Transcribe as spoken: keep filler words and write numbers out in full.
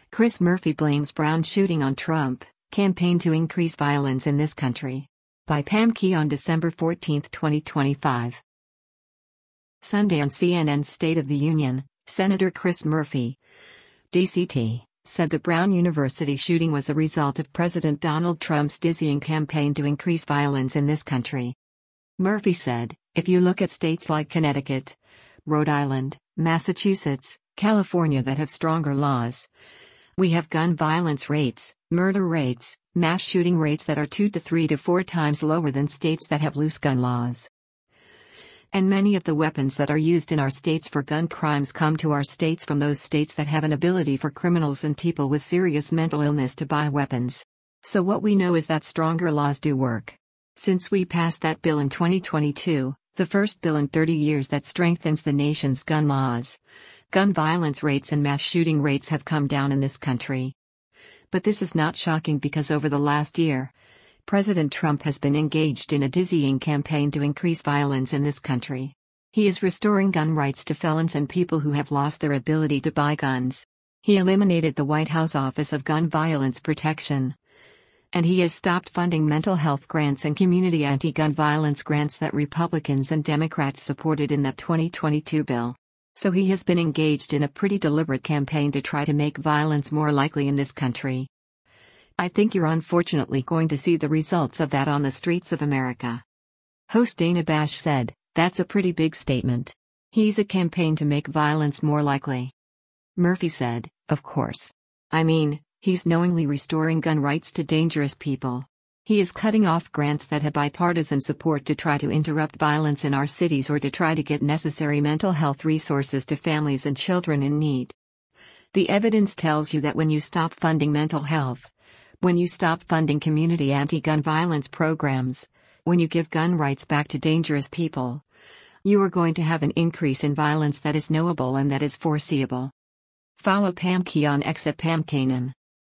Chris Murphy blames Brown shooting on Trump, campaign to increase violence in this country. By Pam Key on December fourteenth, twenty twenty-five. Sunday on C N N's State of the Union, Senator Chris Murphy, D C T, said the Brown University shooting was a result of President Donald Trump's dizzying campaign to increase violence in this country. Murphy said, if you look at states like Connecticut, Rhode Island, Massachusetts, California that have stronger laws, we have gun violence rates, murder rates, mass shooting rates that are two to three to four times lower than states that have loose gun laws. And many of the weapons that are used in our states for gun crimes come to our states from those states that have an ability for criminals and people with serious mental illness to buy weapons. So what we know is that stronger laws do work. Since we passed that bill in twenty twenty-two, the first bill in thirty years that strengthens the nation's gun laws, gun violence rates and mass shooting rates have come down in this country. But this is not shocking because over the last year, President Trump has been engaged in a dizzying campaign to increase violence in this country. He is restoring gun rights to felons and people who have lost their ability to buy guns. He eliminated the White House Office of Gun Violence Protection. And he has stopped funding mental health grants and community anti-gun violence grants that Republicans and Democrats supported in that twenty twenty-two bill. So he has been engaged in a pretty deliberate campaign to try to make violence more likely in this country. I think you're unfortunately going to see the results of that on the streets of America. Host Dana Bash said, that's a pretty big statement. He's a campaign to make violence more likely. Murphy said, of course. I mean, he's knowingly restoring gun rights to dangerous people. He is cutting off grants that have bipartisan support to try to interrupt violence in our cities or to try to get necessary mental health resources to families and children in need. The evidence tells you that when you stop funding mental health, when you stop funding community anti-gun violence programs, when you give gun rights back to dangerous people, you are going to have an increase in violence that is knowable and that is foreseeable. Follow Pam Key on X at Pam Kanan.